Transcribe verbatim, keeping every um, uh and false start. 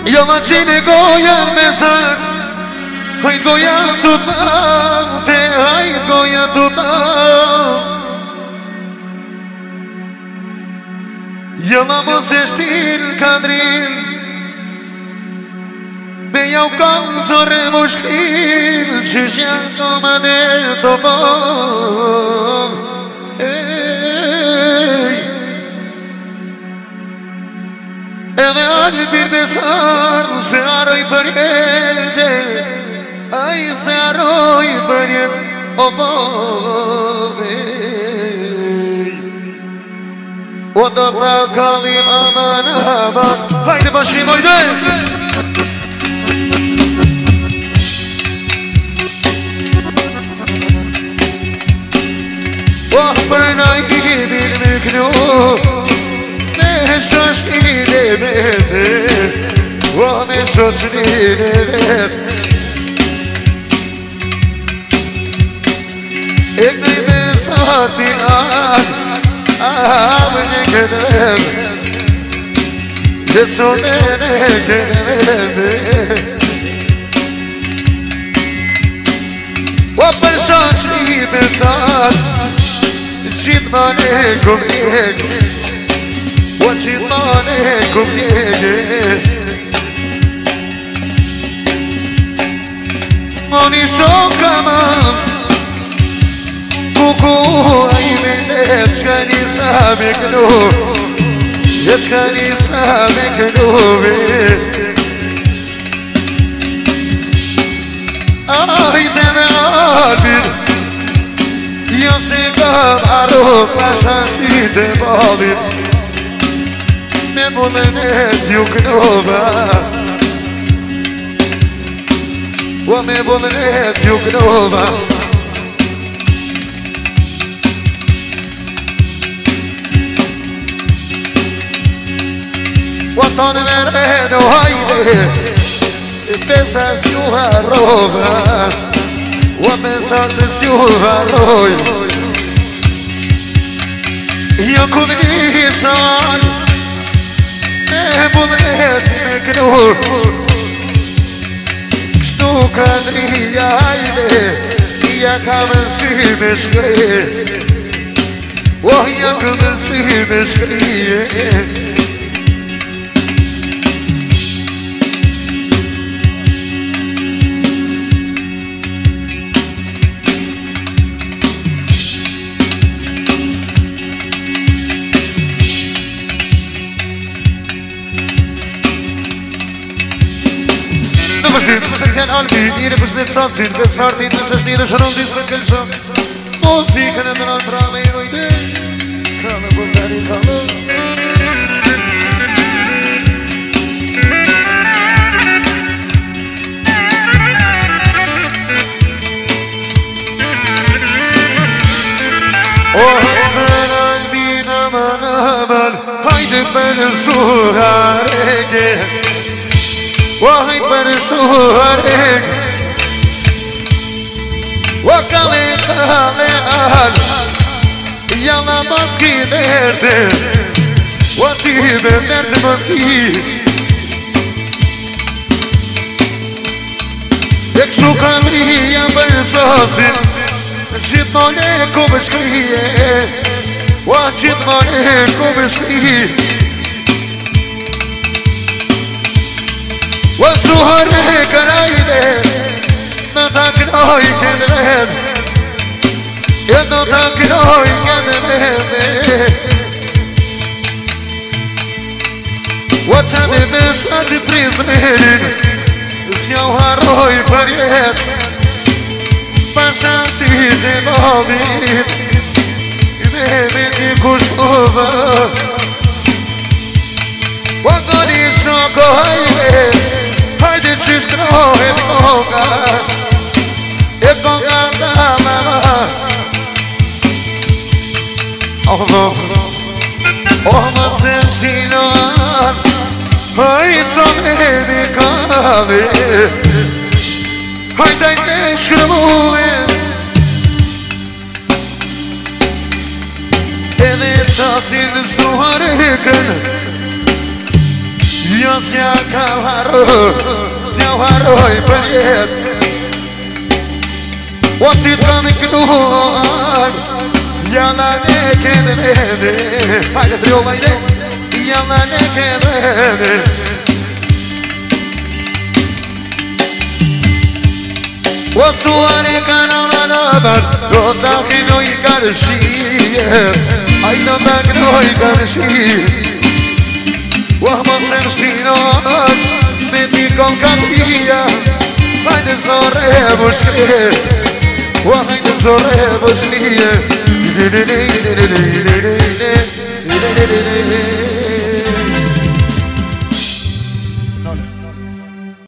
Jo ma qene goja me zër Hajt goja të pate Hajt goja të pate Jo ma mos e shtil kadril Me jau kanë zore më shkril Që që të më në të pov Edhe alë për besar Se aroj për jetë Aj se aroj për jetë O pove O do të kalim aman aman Hajde bashkim ojde Oh për naj kimin me knu Me shoshtin e vete Oh me shoshtin e vete E kënej me satin anë Avë një këtëve Dhe sonen e këtëve O për shoshtin e sanë Gjithmane kum njeg O gjithmane kum njeg Moni shoka man Kuku a i me net Qka nisa me kënu E qka nisa me kënu Ajde me albir Jo se kam arru pasha si të balit Me bullet ju knova O me bullet ju knova O tonë me reno hajde Pesa s'ju harrova O me sartë s'ju harroj Jo ku nisan Me bullet me kënu Kështu ka drija hajde Ja ka mësi me shkrije O ja ka mësi me shkrije Special albi, njëri për shnetë sanësit Besartin në shëshni dhe shëron disë për këllëshëm Muzikën e të nëllë prame i ujde Kallë bëndari kallë Oh, men albi në man aman Hajde për suhareke Wahai persuarek Wakale kale al Yala maski derde Wati be derde maski Ekshtu kalija persosin Gjithmone ku me shkrije Wa gjithmone ku me shkrije O suhare kërajde Në të knoj kënë vend E në të knoj kënë vend O që në nësa të prizmerin S'ja u harroj për jet Pashasit e babit Me me një kushkova O gëri shoko hajde Hajde që shkrohet konga E konga da mama Oh, oh, oh, ma se shtinoan Hajde so me me kave Hajde me shkruve Edhe qacin suharekën Eu se-a calharoi, se-a haroi păliet O tita micnor, ia la nechenene Haide trio mai de, ia la nechenene O soare ca n-am tot dacă noi care știe Hai tot dacă noi care știe Oamă să-mi știnot, ne picom ca tia Haide să o rebușcrie, o haide să o rebușcrie